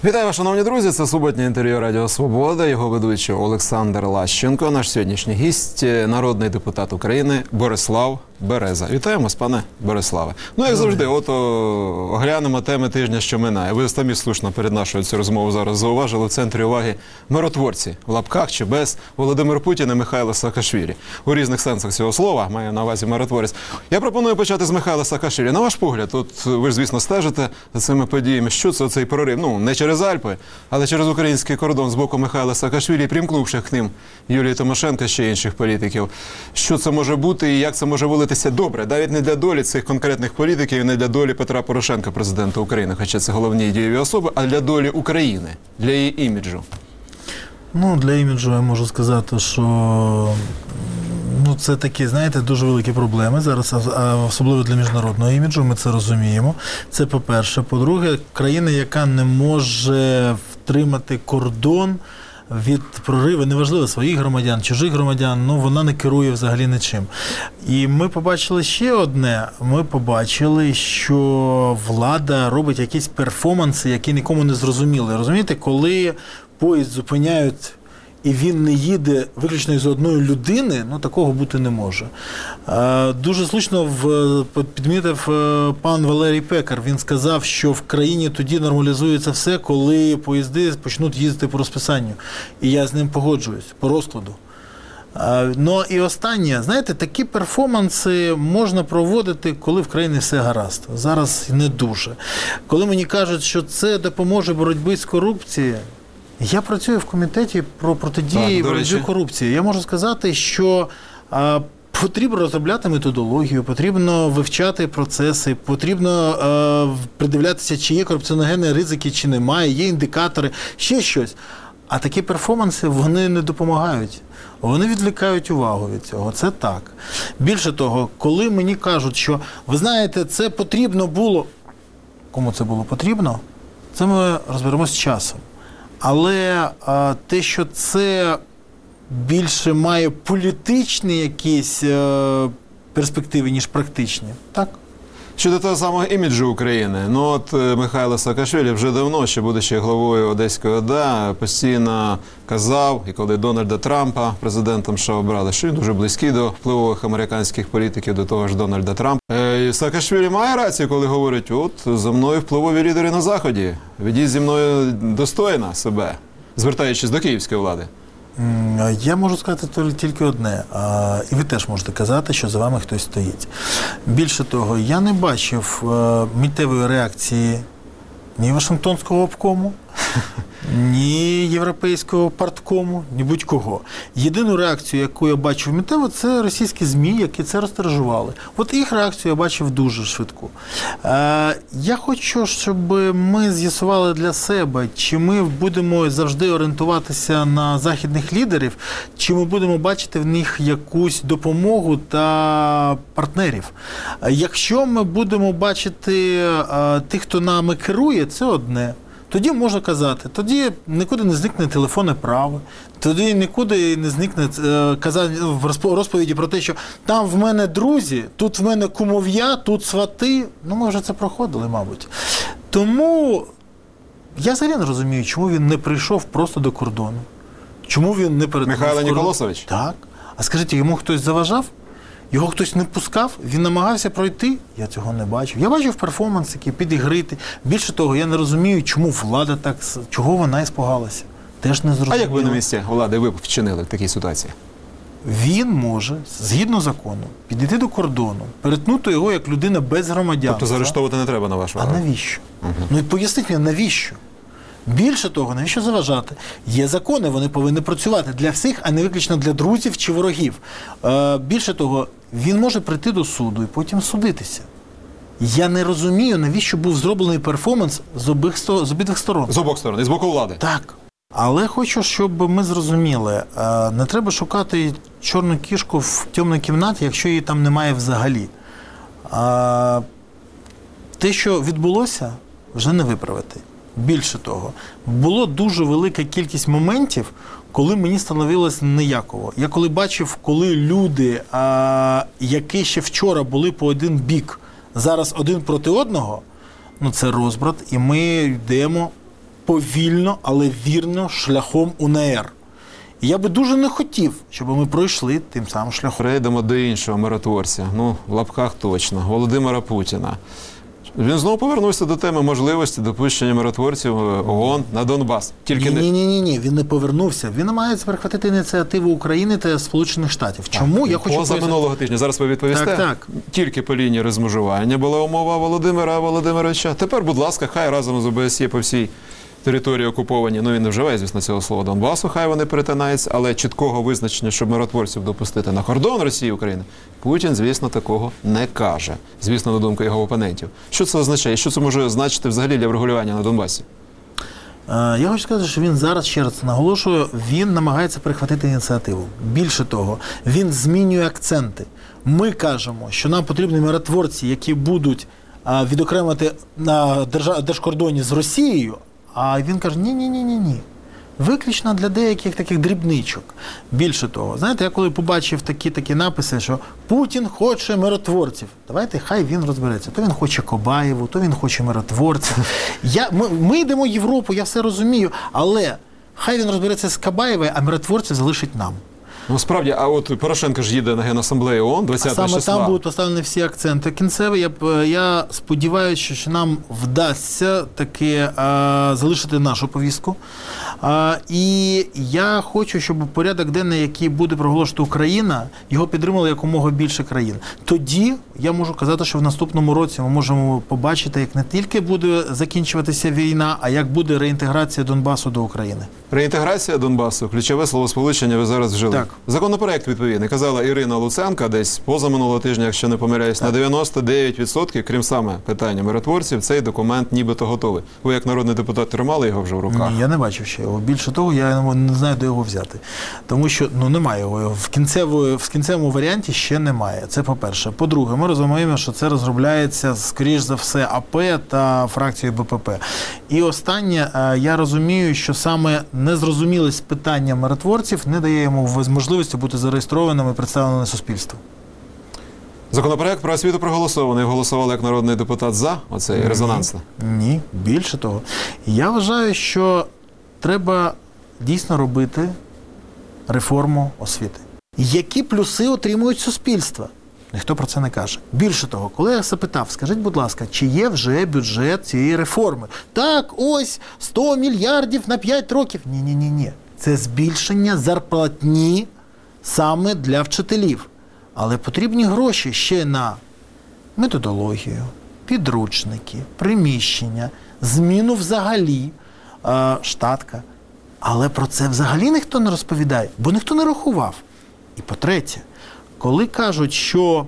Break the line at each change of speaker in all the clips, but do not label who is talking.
Вітаю вас, шановні друзі, це суботнє інтерв'ю Радіо Свобода, його ведучий Олександр Лащенко, наш сьогоднішній гість, народний депутат України Борислав Береза. Вітаємо вас, пане Бориславе. Ну, як завжди, оглянемо теми тижня, що минає. Ви самі слушно перед нашою цю розмову зараз зауважили в центрі уваги миротворці, в лапках чи без, Володимир Путін і Михайло Саакашвілі. У різних сенсах цього слова, маю на увазі миротворець. Я пропоную почати з Михайла Саакашвілі. На ваш погляд, от ви ж, звісно, стежите за цими подіями. Що це цей прорив? Ну, не через Альпи, але через український кордон з боку Михайла Саакашвілі, примкнувши к ним Юлії Тимошенко, ще інших політиків. Що це може бути і як це може вилитися добре? Навіть не для долі цих конкретних політиків і не для долі Петра Порошенка, президента України, хоча це головні дієві особи, а для долі України, для її іміджу.
Ну, для іміджу я можу сказати, що це такі, знаєте, дуже великі проблеми зараз, особливо для міжнародного іміджу, ми це розуміємо. Це по-перше. По-друге, країна, яка не може втримати кордон від прориву, неважливо, своїх громадян, чужих громадян, вона не керує взагалі нічим. І ми побачили ще одне. Ми побачили, що влада робить якісь перформанси, які нікому не зрозуміли. Розумієте, коли поїзд зупиняють і він не їде виключно із одної людини, такого бути не може. Дуже слушно підмітив пан Валерій Пекар. Він сказав, що в країні тоді нормалізується все, коли поїзди почнуть їздити по розписанню. І я з ним погоджуюсь, по розкладу. Ну і останнє, знаєте, такі перформанси можна проводити, коли в країні все гаразд. Зараз не дуже. Коли мені кажуть, що це допоможе боротьбі з корупцією, я працюю в комітеті про протидії боротьбі корупції. Я можу сказати, що потрібно розробляти методологію, потрібно вивчати процеси, потрібно придивлятися, чи є корупціоногенні ризики, чи немає, є індикатори, ще щось. А такі перформанси, вони не допомагають. Вони відвлікають увагу від цього. Це так. Більше того, коли мені кажуть, що, ви знаєте, це потрібно було... Кому це було потрібно? Це ми розберемося з часом. Але те, що це більше має політичні якісь перспективи, ніж практичні, так?
Щодо того самого іміджу України, Михайло Саакашвілі вже давно, ще будучи главою Одеської ОДА, постійно казав, і коли Дональда Трампа президентом США обрали, що він дуже близький до впливових американських політиків, до того ж Дональда Трампа. Саакашвілі має рацію, коли говорить, за мною впливові лідери на Заході, ведіть зі мною достойно себе, звертаючись до київської влади.
Я можу сказати тільки одне, і ви теж можете казати, що за вами хтось стоїть. Більше того, я не бачив миттєвої реакції ні Вашингтонського обкому, ні Європейського парткому, ні будь-кого. Єдину реакцію, яку я бачив миттєво, це російські ЗМІ, які це розтиражували. От їх реакцію я бачив дуже швидку. Я хочу, щоб ми з'ясували для себе, чи ми будемо завжди орієнтуватися на західних лідерів, чи ми будемо бачити в них якусь допомогу та партнерів. Якщо ми будемо бачити тих, хто нами керує, це одне. Тоді можна казати, тоді нікуди не зникне телефонне право, тоді нікуди не зникне розповіді про те, що там в мене друзі, тут в мене кумов'я, тут свати. Ми вже це проходили, мабуть. Тому я взагалі не розумію, чому він не прийшов просто до кордону. Чому він не перетнув
Михайло Ніколосович?
Так. А скажіть, йому хтось заважав? Його хтось не пускав, він намагався пройти, я цього не бачив. Я бачив перформанси, підігрити. Більше того, я не розумію, чому влада так, чого вона іспугалася. Теж не зрозуміло.
А як ви на місці влади ви вчинили в такій ситуації?
Він може, згідно закону, підійти до кордону, перетнути його як людина без громадянства.
Тобто заарештовувати не треба, на вашу
А навіщо? І поясніть мені, навіщо? Більше того, навіщо заважати? Є закони, вони повинні працювати для всіх, а не виключно для друзів чи ворогів. Більше того, він може прийти до суду і потім судитися. Я не розумію, навіщо був зроблений перформанс з обидвих сторон.
З обох сторон, і з боку влади.
Так. Але хочу, щоб ми зрозуміли, не треба шукати чорну кішку в темній кімнаті, якщо її там немає взагалі. Те, що відбулося, вже не виправити. Більше того, було дуже велика кількість моментів, коли мені становилось неяково. Я коли бачив, коли люди, які ще вчора були по один бік, зараз один проти одного, це розбрат, і ми йдемо повільно, але вірно шляхом УНР. І я би дуже не хотів, щоб ми пройшли тим самим шляхом.
Перейдемо до іншого миротворця, ну, в лапках точно, Володимира Путіна. Він знову повернувся до теми можливості допущення миротворців ООН на Донбас. Тільки не...
Ні, він не повернувся. Він намагається перехватити ініціативу України та Сполучених Штатів. Чому? Я хочу
поза минулого тижня. Зараз ви відповісте.
Так.
Тільки по лінії розмежування була умова Володимира Володимировича. Тепер, будь ласка, хай разом з ОБСЄ по всій території окуповані, ну він не вживає, звісно, цього слова Донбасу, хай вони перетинаються, але чіткого визначення, щоб миротворців допустити на кордон Росії і України, Путін, звісно, такого не каже. Звісно, на думку його опонентів. Що це означає? Що це може значити взагалі для врегулювання на Донбасі?
Я хочу сказати, що він зараз, ще раз наголошую, він намагається перехватити ініціативу. Більше того, він змінює акценти. Ми кажемо, що нам потрібні миротворці, які будуть відокремити на держкордоні з Росією, а він каже, ні. Виключно для деяких таких дрібничок. Більше того, знаєте, я коли побачив такі написи, що Путін хоче миротворців, давайте хай він розбереться. То він хоче Кобаєву, то він хоче миротворців. Ми йдемо в Європу, я все розумію, але хай він розбереться з Кобаєвою, а миротворців залишить нам.
Ну, справді, а от Порошенко ж їде на Генасамблею ООН 20 числа.
Саме там будуть поставлені всі акценти. Кінцеві, я сподіваюся, що нам вдасться таки залишити нашу повістку. І я хочу, щоб порядок денний, який буде проголошувати Україна, його підтримали якомога більше країн. Тоді я можу казати, що в наступному році ми можемо побачити, як не тільки буде закінчуватися війна, а як буде реінтеграція Донбасу до України.
Реінтеграція Донбасу, ключове словосполучення ви зараз вжили.
Так.
Законопроект відповідний, казала Ірина Луценка десь позаминулого тижня, якщо не помиляюсь, на 99%, крім саме питання миротворців, цей документ нібито готовий. Ви як народний депутат тримали його вже в руках?
Ні, я не бачив ще його. Більше того, я не знаю, де його взяти. Тому що немає його. В кінцевому варіанті ще немає. Це по-перше. По-друге, ми розуміємо, що це розробляється, скоріш за все, АП та фракцією БПП. І останнє, я розумію, що саме незрозумілість питання миротворців не дає йому можливості бути зареєстрованим і представленим суспільству.
Законопроект про освіту проголосований. Голосували як народний депутат за? Оце резонансно?
Ні, більше того. Я вважаю, що треба дійсно робити реформу освіти. Які плюси отримують суспільства? Ніхто про це не каже. Більше того, коли я запитав, скажіть, будь ласка, чи є вже бюджет цієї реформи? Так, ось, 100 мільярдів на 5 років. Ні. Це збільшення зарплатні саме для вчителів. Але потрібні гроші ще на методологію, підручники, приміщення, зміну взагалі, штатка. Але про це взагалі ніхто не розповідає, бо ніхто не рахував. І по-третє, коли кажуть, що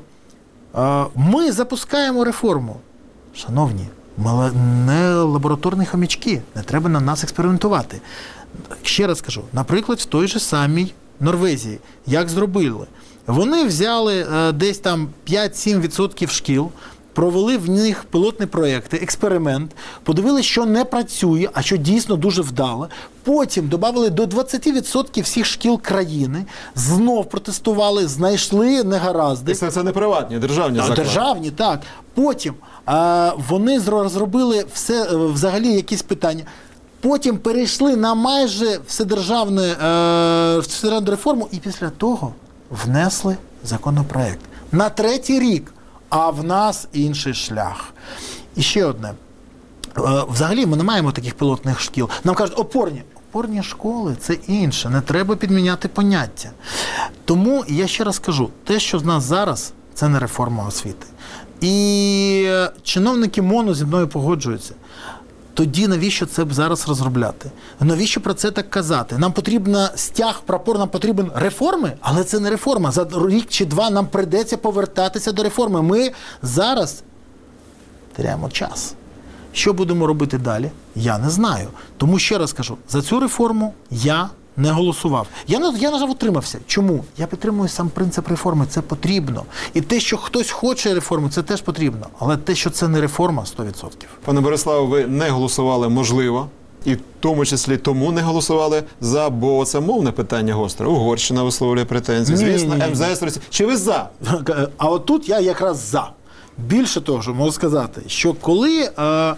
ми запускаємо реформу, шановні, ми не лабораторні хомячки, не треба на нас експериментувати. Ще раз кажу, наприклад, в той же самій Норвегії, як зробили? Вони взяли десь там 5-7% шкіл, провели в них пілотні проєкти, експеримент, подивилися, що не працює, а що дійсно дуже вдало. Потім додали до 20% всіх шкіл країни, знов протестували, знайшли негаразди.
Це не приватні, державні заклади.
Державні, так. Потім вони розробили все, взагалі якісь питання. Потім перейшли на майже вседержавну реформу і після того внесли законопроект. На 3-й рік. А в нас інший шлях. І ще одне. Взагалі ми не маємо таких пілотних шкіл. Нам кажуть, опорні школи – це інше. Не треба підміняти поняття. Тому я ще раз кажу, те, що в нас зараз, це не реформа освіти. І чиновники МОНу зі мною погоджуються. Тоді навіщо це зараз розробляти? Навіщо про це так казати? Нам потрібен стяг, прапор, нам потрібен реформи, але це не реформа. За рік чи два нам прийдеться повертатися до реформи. Ми зараз теряємо час. Що будемо робити далі? Я не знаю. Тому ще раз кажу, за цю реформу я не голосував. Я, на жаль, утримався. Чому? Я підтримую сам принцип реформи. Це потрібно. І те, що хтось хоче реформу, це теж потрібно. Але те, що це не реформа, 100%.
Пане Бориславе, ви не голосували, можливо, і в тому числі тому не голосували за, бо це мовне питання гостре. Угорщина висловлює претензії, звісно, МЗС Росії. Чи ви за?
А от тут я якраз за. Більше того, що можу сказати, що коли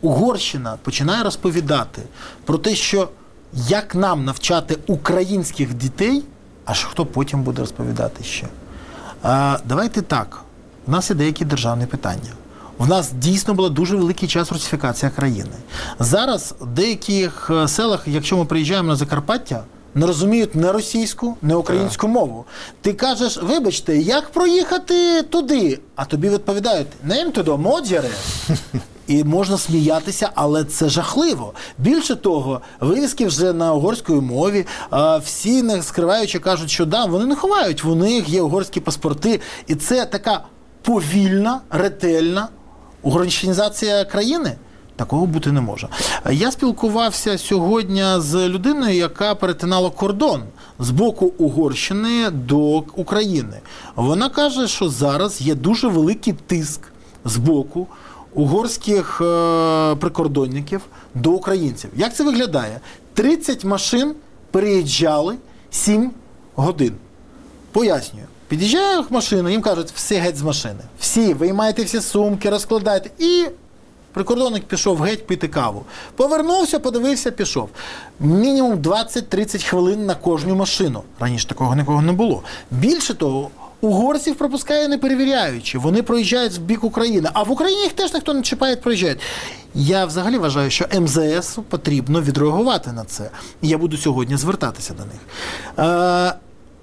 Угорщина починає розповідати про те, що як нам навчати українських дітей, аж хто потім буде розповідати ще. Давайте так, у нас є деякі державні питання. В нас дійсно була дуже великий час русифікації країни. Зараз в деяких селах, якщо ми приїжджаємо на Закарпаття, не розуміють не російську, не українську мову. Ти кажеш, вибачте, як проїхати туди? А тобі відповідають, нем туди, модзяре. І можна сміятися, але це жахливо. Більше того, вивіски вже на угорській мові, всі не скриваючи кажуть, що да, вони не ховають, у них є угорські паспорти. І це така повільна, ретельна угорщинізація країни. Такого бути не може. Я спілкувався сьогодні з людиною, яка перетинала кордон з боку Угорщини до України. Вона каже, що зараз є дуже великий тиск з боку угорських прикордонників до українців. Як це виглядає? 30 машин переїжджали 7 годин. Пояснюю. Під'їжджає машина, їм кажуть, всі геть з машини. Всі, виймайте всі сумки, розкладайте. І прикордонник пішов геть пити каву. Повернувся, подивився, пішов. Мінімум 20-30 хвилин на кожну машину. Раніше такого нікого не було. Більше того, угорців пропускає не перевіряючи. Вони проїжджають в бік України. А в Україні їх теж ніхто не чіпає, проїжджають. Я взагалі вважаю, що МЗС потрібно відреагувати на це. І я буду сьогодні звертатися до них.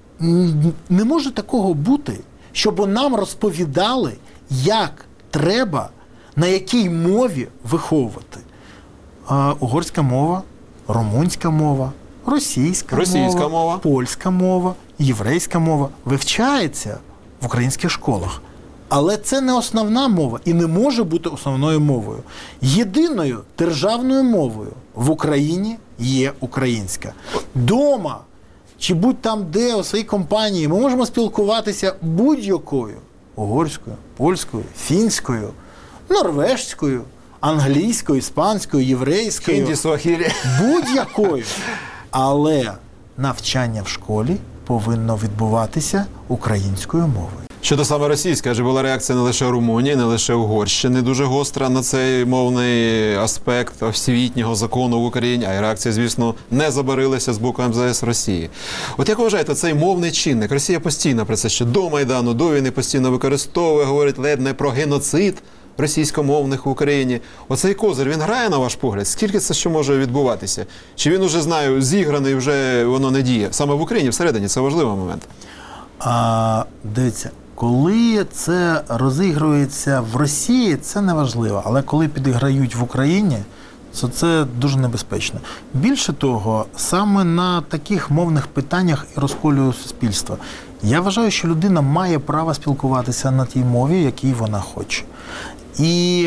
Не може такого бути, щоб нам розповідали, як треба, на якій мові виховувати. Угорська мова, румунська мова, російська мова, польська мова, єврейська мова вивчається в українських школах. Але це не основна мова і не може бути основною мовою. Єдиною державною мовою в Україні є українська. Дома, чи будь там де, у своїй компанії, ми можемо спілкуватися будь-якою угорською, польською, фінською, норвежською, англійською, іспанською, єврейською,
хінді, суахілі,
будь-якою. Але навчання в школі повинно відбуватися українською мовою.
Щодо саме російської, адже була реакція не лише Румунії, не лише Угорщини дуже гостра на цей мовний аспект освітнього закону в Україні, а й реакція, звісно, не забарилася з боку МЗС Росії. От як вважаєте, цей мовний чинник? Росія постійно про це ще до Майдану, до війни постійно використовує, говорить ледь не про геноцид російськомовних в Україні. Оцей козир, він грає, на ваш погляд? Скільки це ще може відбуватися? Чи він уже, знаю, зіграний, вже воно не діє? Саме в Україні, всередині, це важливий момент.
Дивіться, коли це розігрується в Росії, це не важливо. Але коли підіграють в Україні, то це дуже небезпечно. Більше того, саме на таких мовних питаннях і розколює суспільство. Я вважаю, що людина має право спілкуватися на тій мові, якій вона хоче. І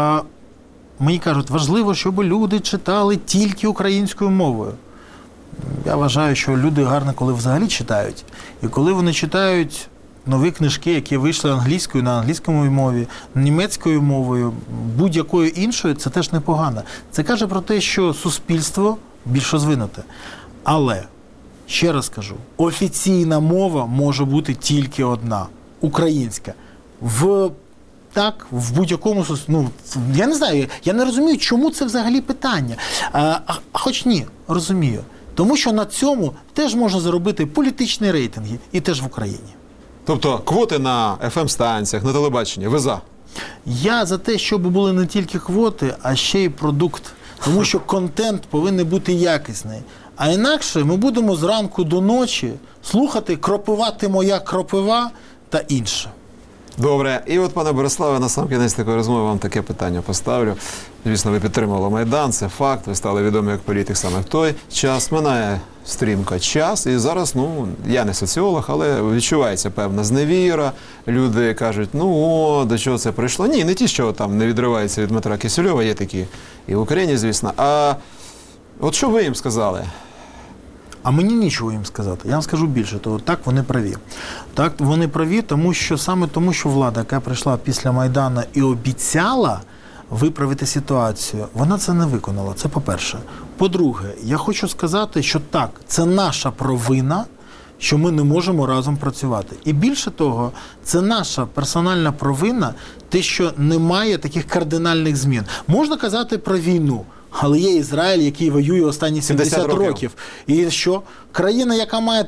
мені кажуть, важливо, щоб люди читали тільки українською мовою. Я вважаю, що люди гарно, коли взагалі читають. І коли вони читають нові книжки, які вийшли англійською, на англійському мові, німецькою мовою, будь-якою іншою, це теж непогано. Це каже про те, що суспільство більш розвинуте. Але, ще раз кажу, офіційна мова може бути тільки одна – українська. В будь-якому, я не знаю, я не розумію, чому це взагалі питання. Хоч ні, розумію. Тому що на цьому теж можна заробити політичні рейтинги, і теж в Україні.
Тобто квоти на FM-станціях, на телебаченні, ви за?
Я за те, щоб були не тільки квоти, а ще й продукт. Тому що контент повинен бути якісний. А інакше ми будемо зранку до ночі слухати «Кропива ти моя кропива» та інше.
Добре. І от, пане Бориславе, на сам кінець такої розмови вам таке питання поставлю. Звісно, ви підтримували Майдан, це факт, ви стали відомі як політик саме в той час. Минає стрімко час, і зараз, я не соціолог, але відчувається певна зневіра. Люди кажуть, до чого це прийшло? Ні, не ті, що там не відриваються від Дмитра Кисельова, є такі і в Україні, звісно. А от що ви їм сказали?
А мені нічого їм сказати. Я вам скажу більше, то так вони праві. Так вони праві, тому що влада, яка прийшла після Майдану і обіцяла виправити ситуацію, вона це не виконала. Це по-перше. По-друге, я хочу сказати, що так, це наша провина, що ми не можемо разом працювати. І більше того, це наша персональна провина, те, що немає таких кардинальних змін. Можна казати про війну, але є Ізраїль, який воює останні 70 років. І що? Країна, яка має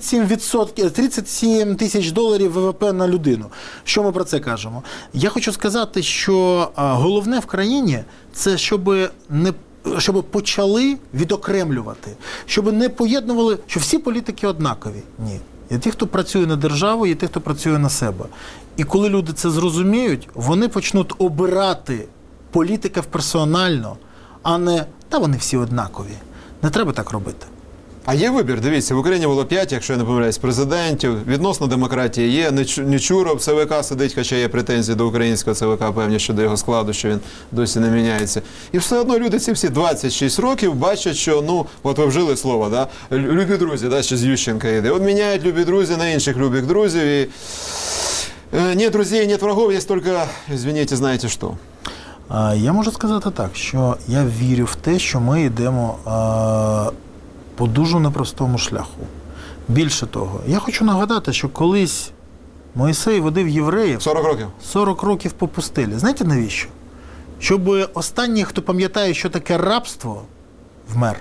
37 тисяч доларів ВВП на людину. Що ми про це кажемо? Я хочу сказати, що головне в країні – це щоб почали відокремлювати, щоб не поєднували, що всі політики однакові. Ні. Є ті, хто працює на державу, є ті, хто працює на себе. І коли люди це зрозуміють, вони почнуть обирати політиків персонально, а не, та вони всі однакові. Не треба так робити.
А є вибір, дивіться, в Україні було 5, якщо я не помиляюсь, президентів, відносно демократії є, Нечуров, ЦВК сидить, хоча є претензії до українського ЦВК, певні щодо його складу, що він досі не міняється. І все одно люди ці всі 26 років бачать, що, от ви вжили слово, да? Любі друзі, да, що з Ющенка йде. От міняють любі друзі на інших любих друзів, і нет друзей, нет врагов, є тільки, извините, знаєте що.
Я можу сказати так, що я вірю в те, що ми йдемо по дуже непростому шляху. Більше того, я хочу нагадати, що колись Мойсей водив євреїв 40 років по пустелі. Знаєте навіщо? Щоб останній, хто пам'ятає, що таке рабство, вмер.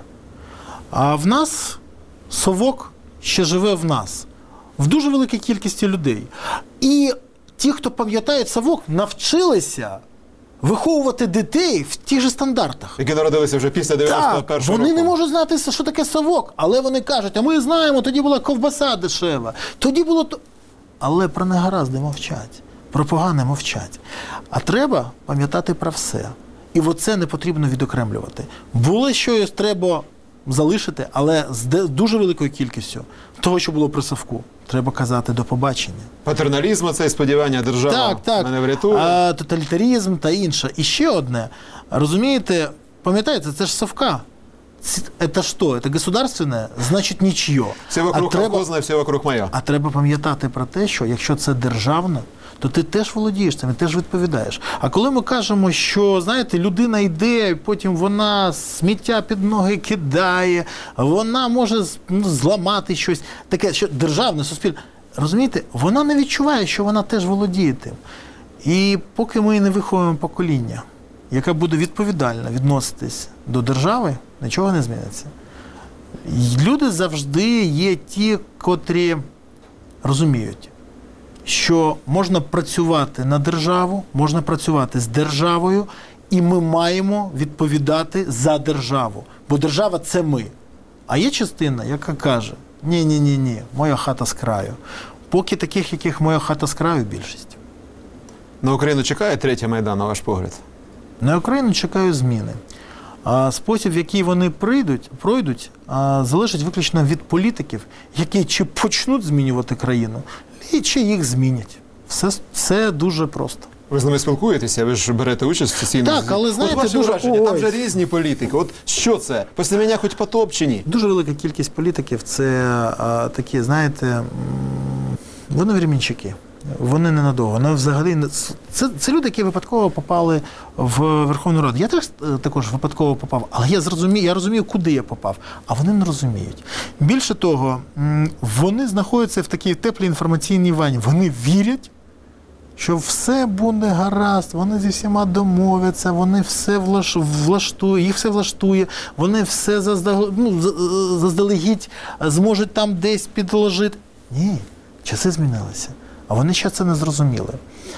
А в нас совок ще живе в нас. В дуже великій кількості людей. І ті, хто пам'ятають совок, навчилися виховувати дітей в тих же стандартах.
Які народилися вже після 91-го року.
Так, вони не можуть знати, що таке совок, але вони кажуть, а ми знаємо, тоді була ковбаса дешева, тоді було то... Але про негаразди мовчать, про погане мовчать. А треба пам'ятати про все. І оце не потрібно відокремлювати. Було щось треба залишити, але з дуже великою кількістю того, що було при совку, треба казати до побачення.
Патерналізм, це сподівання держави мене врятує.
Тоталітаризм та інше. І ще одне. Розумієте, пам'ятаєте, це ж совка. Это что? Это государственне? Значить нічого.
Все вокруг колхозне, все вокруг моє.
А треба пам'ятати про те, що якщо це державне, то ти теж володієш цим, і теж відповідаєш. А коли ми кажемо, що, знаєте, людина йде, потім вона сміття під ноги кидає, вона може зламати щось таке, що державне, суспільне. Розумієте, вона не відчуває, що вона теж володіє тим. І поки ми не виховуємо покоління, яке буде відповідально відноситись до держави, нічого не зміниться. Люди завжди є ті, котрі розуміють, що можна працювати на державу, можна працювати з державою, і ми маємо відповідати за державу. Бо держава – це ми. А є частина, яка каже, ні, моя хата з краю. Поки таких, яких моя хата з краю, більшість.
На Україну чекає третій Майдан, на ваш погляд?
На Україну чекаю зміни. Спосіб, в який вони пройдуть, залежить виключно від політиків, які чи почнуть змінювати країну, чи їх змінять. Все дуже просто.
Ви з ними спілкуєтеся, ви ж берете участь в сесійній...
Так, але знаєте,
ваші враження, там же різні політики. От що це? Після мене хоч потоп чи ні?
Дуже велика кількість політиків – це такі, знаєте, вони временщики. Вони ненадовго. Вони взагалі це люди, які випадково попали в Верховну Раду. Я теж також випадково попав, але я розумію, куди я попав, а вони не розуміють. Більше того, вони знаходяться в такій теплій інформаційній ванні. Вони вірять, що все буде гаразд, вони зі всіма домовляться, вони все влаштують, їх все влаштує, вони все заздалегідь зможуть там десь підложити. Ні, часи змінилися. А вони ще це не зрозуміли.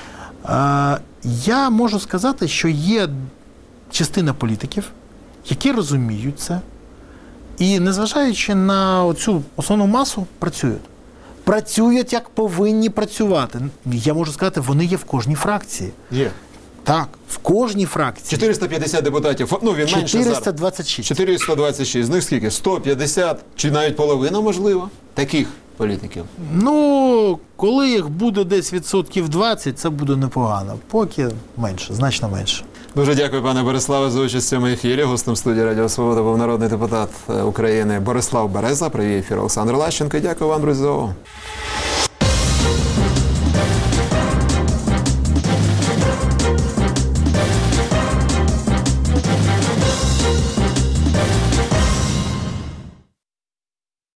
Я можу сказати, що є частина політиків, які розуміють це, і, незважаючи на цю основну масу, працюють. Працюють, як повинні працювати. Я можу сказати, вони є в кожній фракції.
Є.
Так, в кожній фракції.
450 депутатів, він менше зараз.
426.
426, з них скільки? 150, чи навіть половина, можливо, таких політиків?
Коли їх буде десь 20%, це буде непогано. Поки менше, значно менше.
Дуже дякую, пане Бориславе, за участь в цьому ефірі. Гостем студії Радіо Свобода був народний депутат України Борислав Береза. Привів ефір Олександр Лащенко. Дякую вам, друзі, за увагу.